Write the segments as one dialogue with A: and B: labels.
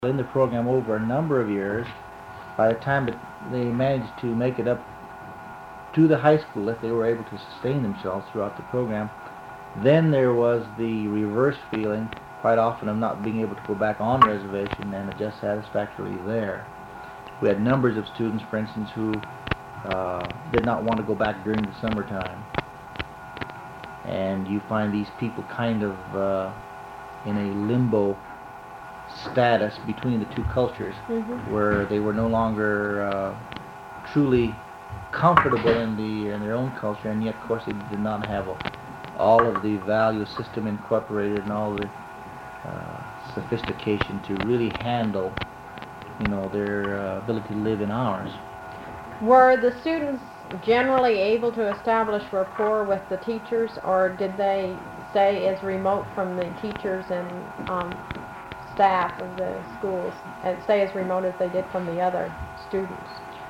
A: in the program over a number of years. By the time that they managed to make it up to the high school, if they were able to sustain themselves throughout the program, then there was the reverse feeling quite often of not being able to go back on reservation and adjust satisfactorily there. We had numbers of students, for instance, who did not want to go back during the summertime. And you find these people kind of in a limbo status between the two cultures, where they were no longer truly comfortable in their own culture, and yet, of course, they did not have all of the value system incorporated and all the sophistication to really handle, their ability to live in ours.
B: Were the students generally able to establish rapport with the teachers, or did they stay as remote from the teachers and staff of the schools, and stay as remote as they did from the other students?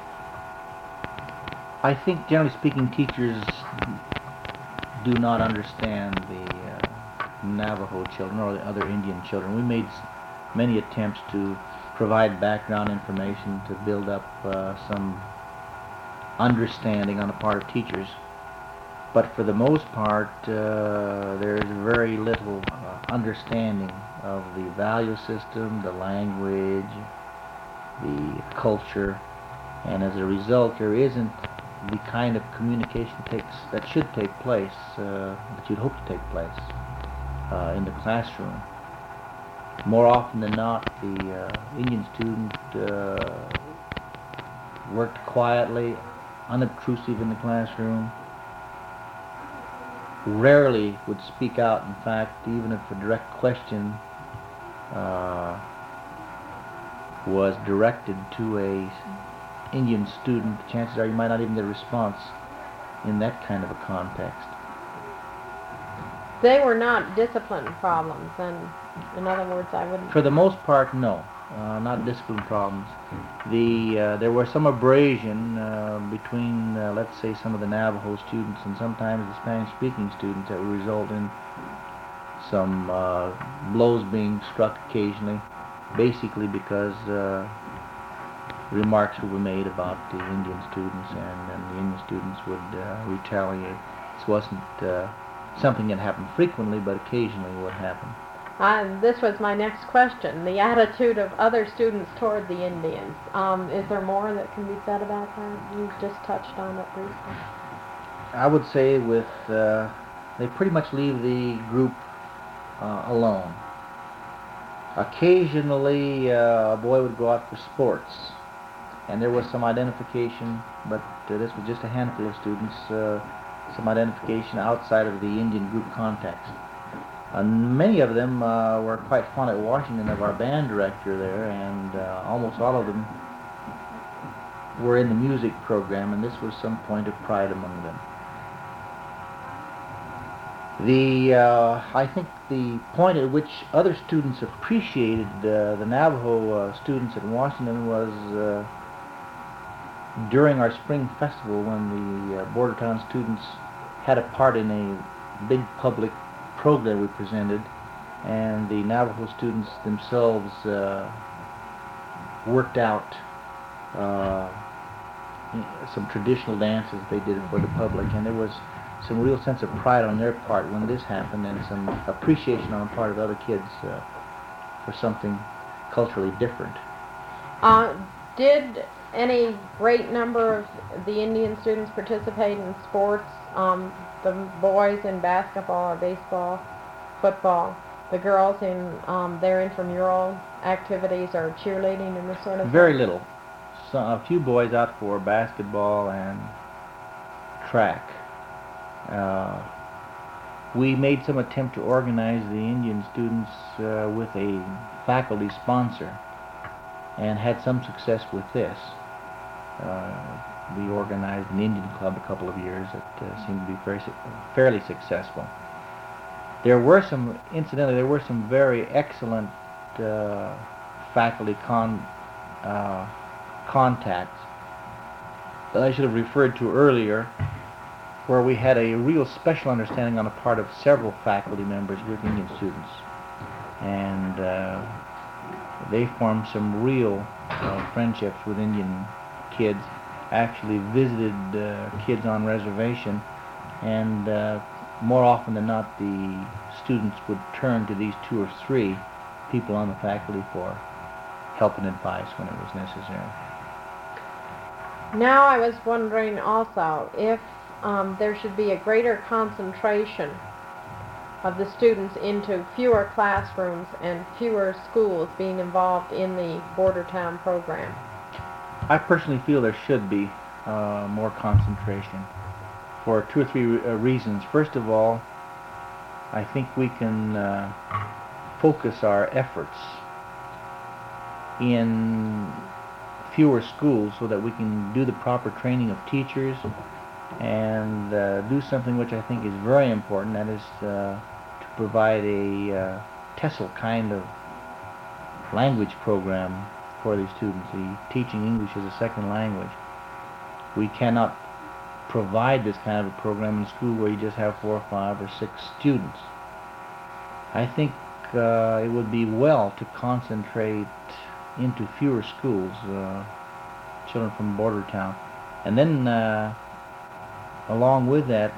A: I think, generally speaking, teachers do not understand the Navajo children or the other Indian children. We made many attempts to provide background information to build up some understanding on the part of teachers, but for the most part there is very little understanding of the value system, the language, the culture, and as a result there isn't the kind of communication that should take place, that you'd hope to take place in the classroom. More often than not, the Indian student worked quietly, unobtrusive in the classroom, rarely would speak out. In fact, even if a direct question was directed to a Indian student, chances are you might not even get a response in that kind of a context.
B: They were not discipline problems, and in other words, I wouldn't...
A: For the most part, no. Not discipline problems. There was some abrasion between, let's say, some of the Navajo students and sometimes the Spanish-speaking students that would result in some blows being struck occasionally, basically because remarks would be made about the Indian students, and then the Indian students would retaliate. This wasn't something that happened frequently, but occasionally would happen.
B: This was my next question, the attitude of other students toward the Indians. Is there more that can be said about that? You just touched on it briefly.
A: I would say they pretty much leave the group alone. Occasionally a boy would go out for sports, and there was some identification, but this was just a handful of students, some identification outside of the Indian group context. Many of them were quite fond at Washington of our band director there, and almost all of them were in the music program, and this was some point of pride among them. I think the point at which other students appreciated the Navajo students at Washington was during our spring festival, when the Border Town students had a part in a big public program we presented, and the Navajo students themselves worked out some traditional dances they did for the public, and there was some real sense of pride on their part when this happened, and some appreciation on the part of other kids for something culturally different.
B: Did any great number of the Indian students participate in sports? The boys in basketball or baseball, football, the girls in their intramural activities or cheerleading and this sort of thing?
A: Very little. A few boys out for basketball and track. We made some attempt to organize the Indian students with a faculty sponsor, and had some success with this. We organized an Indian club a couple of years that seemed to be fairly successful. There were some very excellent faculty contacts that I should have referred to earlier, where we had a real special understanding on the part of several faculty members with Indian students. And they formed some real friendships with Indian kids, actually visited kids on reservation, and more often than not the students would turn to these 2 or 3 people on the faculty for help and advice when it was necessary.
B: Now I was wondering also if there should be a greater concentration of the students into fewer classrooms and fewer schools being involved in the border town program.
A: I personally feel there should be more concentration for 2 or 3 reasons. First of all, I think we can focus our efforts in fewer schools so that we can do the proper training of teachers and do something which I think is very important, that is to provide a TESOL kind of language program for these students, teaching English as a second language. We cannot provide this kind of a program in school where you just have 4 or 5 or 6 students. I think it would be well to concentrate into fewer schools, children from border town, and then along with that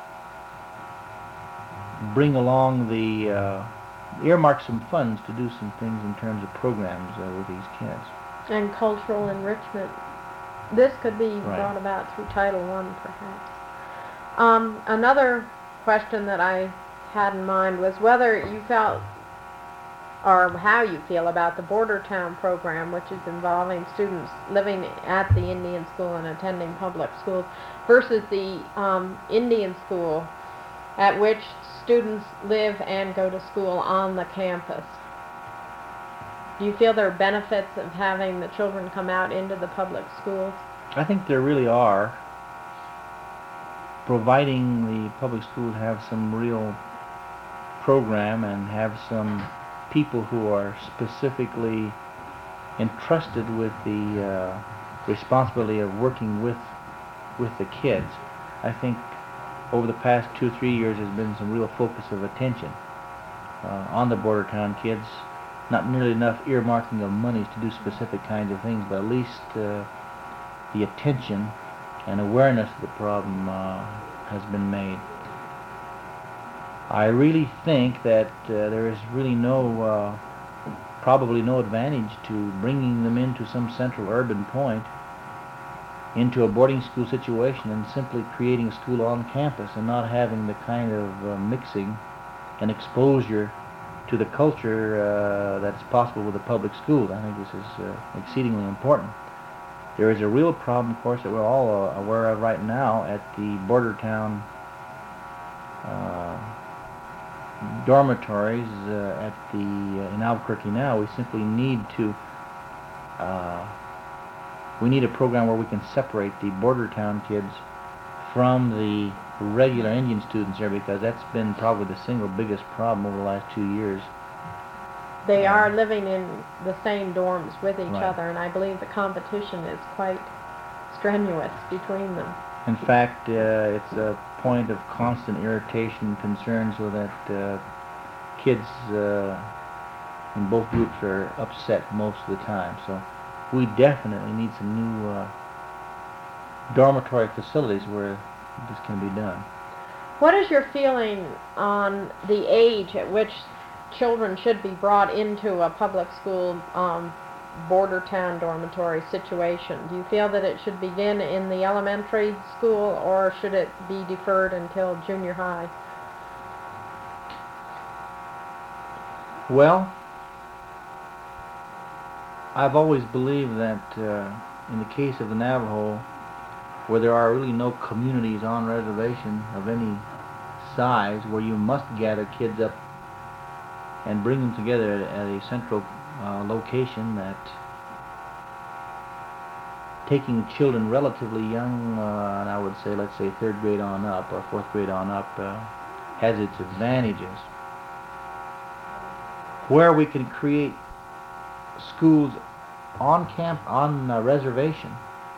A: bring along the earmark some funds to do some things in terms of programs with these kids.
B: And cultural enrichment. This could be
A: Right.
B: brought about through Title I, perhaps. Another question that I had in mind was whether you felt, or how you feel about the border town program, which is involving students living at the Indian school and attending public schools, versus the Indian school at which students live and go to school on the campus. Do you feel there are benefits of having the children come out into the public schools?
A: I think there really are, providing the public schools have some real program and have some people who are specifically entrusted with the responsibility of working with the kids. I think over the past 2 or 3 years there's been some real focus of attention on the border town kids. Not nearly enough earmarking of monies to do specific kinds of things, but at least the attention and awareness of the problem has been made. I really think that there is really probably no advantage to bringing them into some central urban point, into a boarding school situation, and simply creating a school on campus and not having the kind of mixing and exposure to the culture that's possible with the public schools. I think this is exceedingly important. There is a real problem, of course, that we're all aware of right now at the border town dormitories in Albuquerque now. We simply need to we need a program where we can separate the border town kids from the regular Indian students here, because that's been probably the single biggest problem over the last 2 years.
B: They are living in the same dorms with each
A: Right.
B: other, and I believe the competition is quite strenuous between them.
A: In fact, it's a point of constant irritation and concern, so that kids in both groups are upset most of the time. So we definitely need some new dormitory facilities where this can be done.
B: What is your feeling on the age at which children should be brought into a public school border town dormitory situation? Do you feel that it should begin in the elementary school, or should it be deferred until junior high?
A: Well, I've always believed that in the case of the Navajo, where there are really no communities on reservation of any size, where you must gather kids up and bring them together at a central location, that taking children relatively young, and I would say, let's say 3rd grade on up or 4th grade on up, has its advantages. Where we can create schools on reservation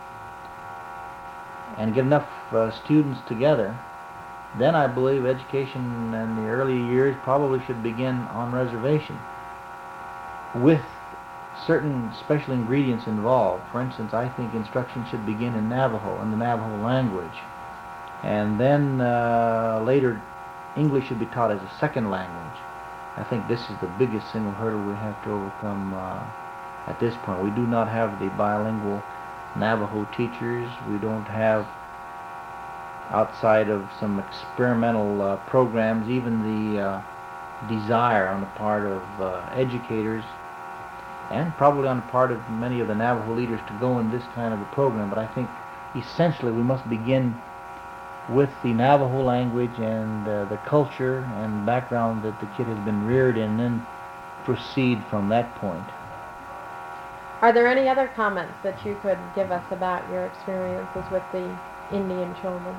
A: and get enough students together, then I believe education in the early years probably should begin on reservation, with certain special ingredients involved. For instance, I think instruction should begin in Navajo, in the Navajo language. And then later, English should be taught as a second language. I think this is the biggest single hurdle we have to overcome at this point. We do not have the bilingual Navajo teachers. We don't have, outside of some experimental programs, even the desire on the part of educators and probably on the part of many of the Navajo leaders to go in this kind of a program. But I think essentially we must begin with the Navajo language and the culture and background that the kid has been reared in, and then proceed from that point.
B: Are there any other comments that you could give us about your experiences with the Indian children?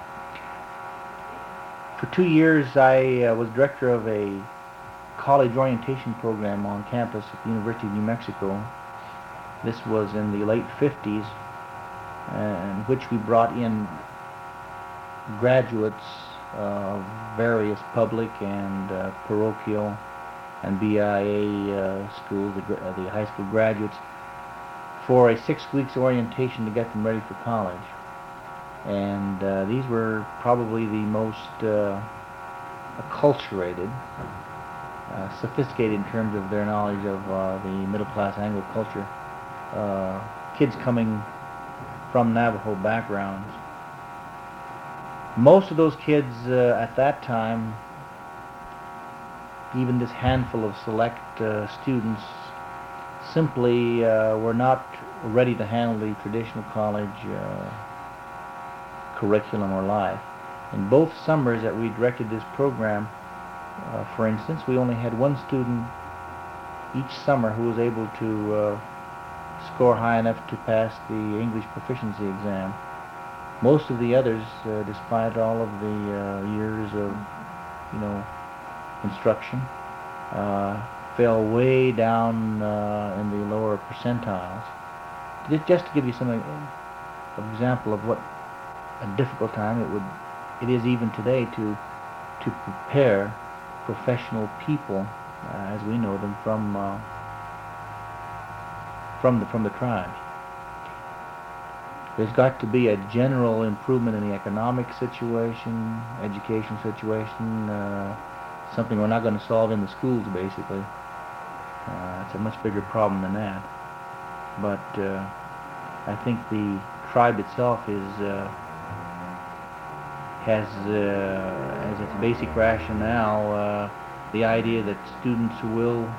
A: For 2 years I was director of a college orientation program on campus at the University of New Mexico. This was in the late 50s, in which we brought in graduates of various public and parochial and BIA schools, the high school graduates, for a 6 weeks orientation to get them ready for college. And these were probably the most acculturated, sophisticated in terms of their knowledge of the middle-class Anglo culture, kids coming from Navajo backgrounds. Most of those kids at that time, even this handful of select students, simply were not ready to handle the traditional college curriculum or life. In both summers that we directed this program, for instance, we only had one student each summer who was able to score high enough to pass the English proficiency exam. Most of the others, despite all of the years of, instruction, fell way down in the lower percentiles. Just to give you some example of what a difficult time it is even today to prepare professional people, as we know them, from the tribes. There's got to be a general improvement in the economic situation, education situation, something we're not going to solve in the schools, basically. It's a much bigger problem than that. But I think the tribe itself has as its basic rationale the idea that students will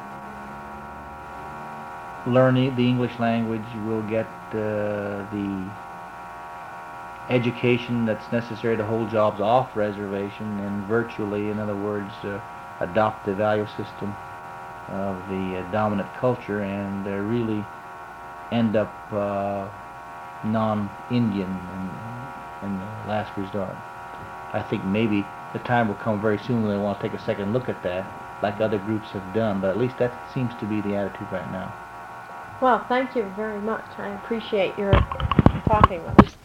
A: learn the English language, will get the education that's necessary to hold jobs off reservation, and virtually, in other words, adopt the value system of the dominant culture, and really end up non-Indian in the last resort. I think maybe the time will come very soon when they want to take a second look at that, like other groups have done, but at least that seems to be the attitude right now.
B: Well, thank you very much. I appreciate your talking with us.